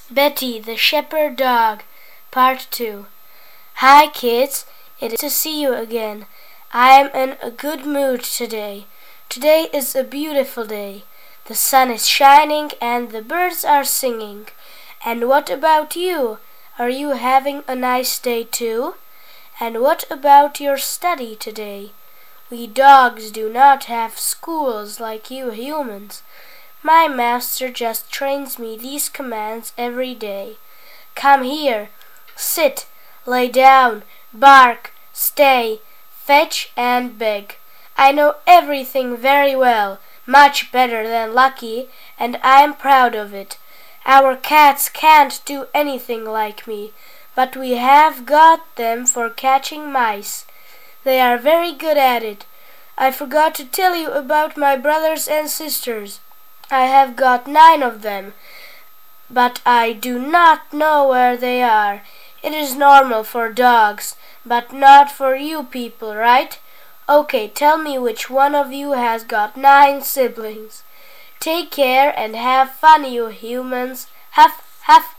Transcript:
Betty the Shepherd Dog, Part 2. Hi kids, it is to see you again. I am in a good mood today. Today is a beautiful day. The sun is shining and the birds are singing. And what about you? Are you having a nice day too? And what about your study today? We dogs do not have schools like you humans. My master just trains me these commands every day. Come here, sit, lay down, bark, stay, fetch and beg. I know everything very well, much better than Lucky, and I am proud of it. Our cats can't do anything like me, but we have got them for catching mice. They are very good at it. I forgot to tell you about my brothers and sisters. I have got 9 of them, but I do not know where they are. It is normal for dogs, but not for you people, right? Okay, tell me which one of you has got 9 siblings. Take care and have fun, you humans. Huff, huff.